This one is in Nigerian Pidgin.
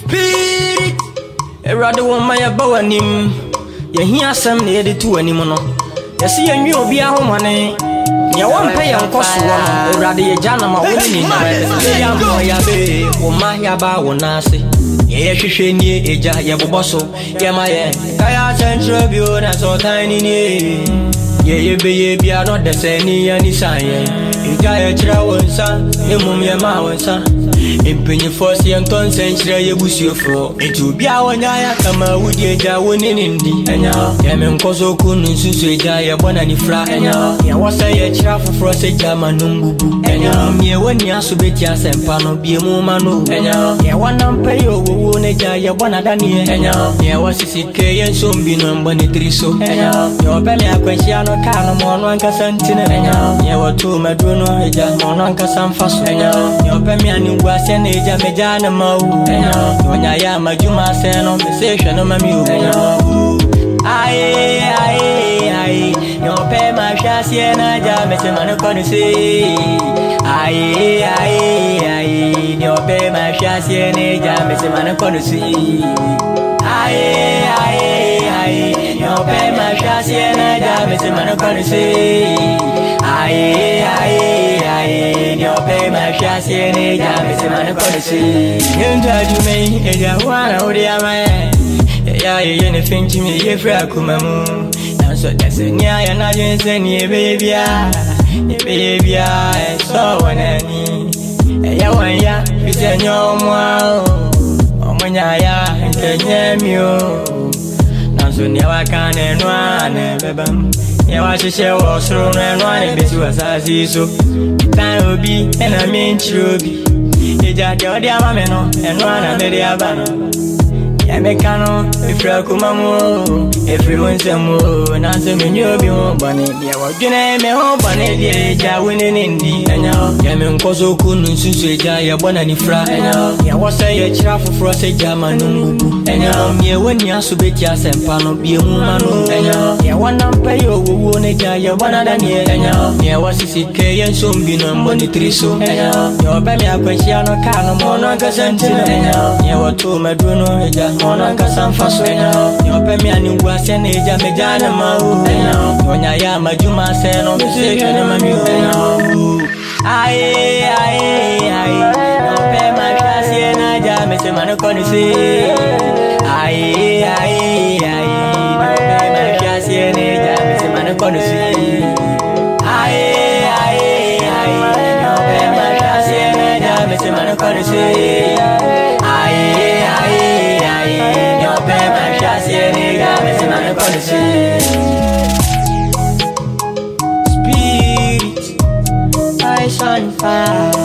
Spirit, a rather one my aboanim. You hear some near the two anymore. You see a new be a woman. You won't pay on cost one, rather a janama winning in the my yaba won't say. Yes, she should need a jar, yabosso, Yamaya, Kaya Central View, that's all tiny. Ye be not the same, any sign. You got a travel, son, you mum your mouth, son. In penny for young tons and you wish you for it to be our Naya, come out with your jar winning in the Enya. Yaman Koso couldn't suit Jaya Bonani Fra Enya. Ya was a travel for a German Numbu Enya. Me when you are so bit as and Pano be a woman Enya. Ya one pay your wound Jaya Bonadani Enya. Ya was a sick and soon be no money three so Enya. Your belly a question or Carlo Monanka Santina Enya. Ya were two Madruno Eja Monanka San Fas Enya. Your Pemian was an Eja Mejana Mo Enya. When I am a Juma Sano, Messation of my mule Enya. Aye, your pay my chassis and I jam as a man can say. Aye, your pay my chassis and I jam as a man can see. Aye, your pay my chassis and I jam as a man can say. Aye, your pay my chassis and I jam as a man can see. You judge me, and you want to be a man. Yeah, you're anything to me, if you're a kumamu. And so that's a near and I didn't say, baby, it's so one any. Yeah, one ya, you say no more. Oh, when ya, and can you. Now, so near I can't and run, baby. Yeah, what you say was thrown and running, but you was as so. Time will be, and I mean, true be. You just your dear mamma and run under the Havana. Mekano, if you're Kumamo, everyone's a moo, and answer me, you'll be home, Bonnet. Yeah, what you name me home, Bonnet, yeah, winning in the Enya. Yaman Koso couldn't suit Jaya Bonani Fra Enya. Yeah, what's a travel for a German Enya. Yeah, when you are so bit as and Pano be a woman Enya. Yeah, one pay your wound, Jaya Bonadani Enya. Yeah, what's a sick and soon be no money three so Enya. Your baby, I question a car, Monaka Santina Enya. Yeah, what to my Bruno, Monanka San Faswena, your Pemian was an age of Medana Mau, when I am a Juma Sano, Station of Mamu. Aye, no pay my chassis and I jam as a man can say. Aye, no pay my chassis and I jam as a man can say. Aye, no pay my chassis and I jam as a man can say. Spirit, eyes on fire.